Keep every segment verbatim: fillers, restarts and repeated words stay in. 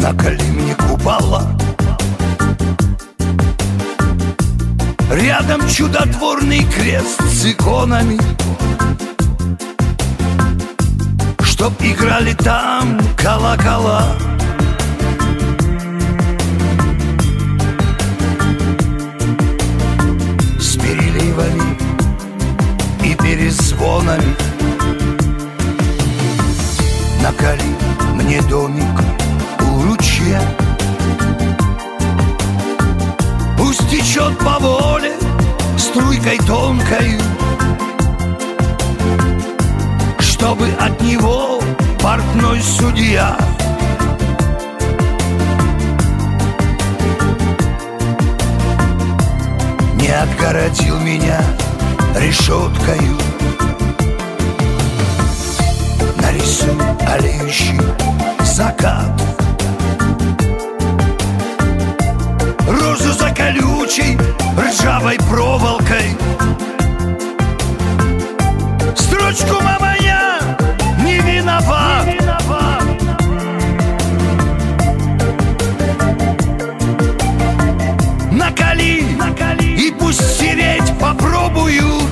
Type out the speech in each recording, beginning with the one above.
наколи мне купола. Рядом чудотворный крест с иконами, чтоб играли там колокола. С переливами и перезвонами. Наколи мне домик у ручья, пусть течет по воле струйкой тонкой, чтобы от него портной судья не отгородил меня решеткою. Нарисуй олеющий закат, розу за колючей ржавой проволокой. Строчку «Мама, я не виноват», не виноват. Наколи, наколи, и пусть стереть попробуют.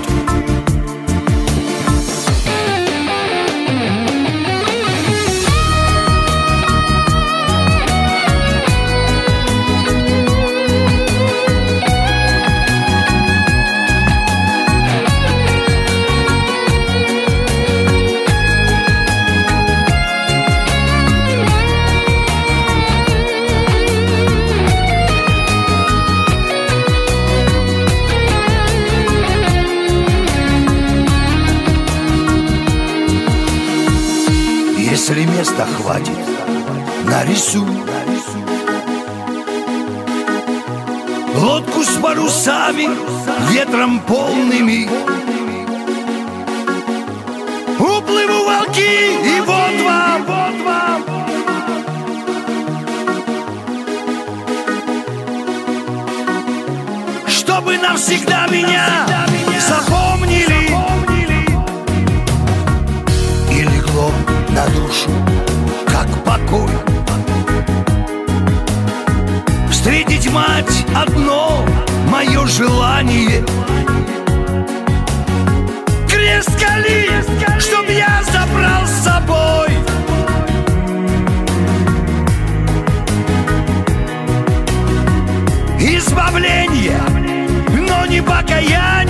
Если места хватит, нарисуй лодку с парусами, ветром полными. Уплыву волки, и вот вам, вот вам. Чтобы навсегда меня запомнили. И легло на душу, как покой, встретить мать одно мое желание. Крест кали, чтоб я забрал с собой. Избавление, но не покаяние.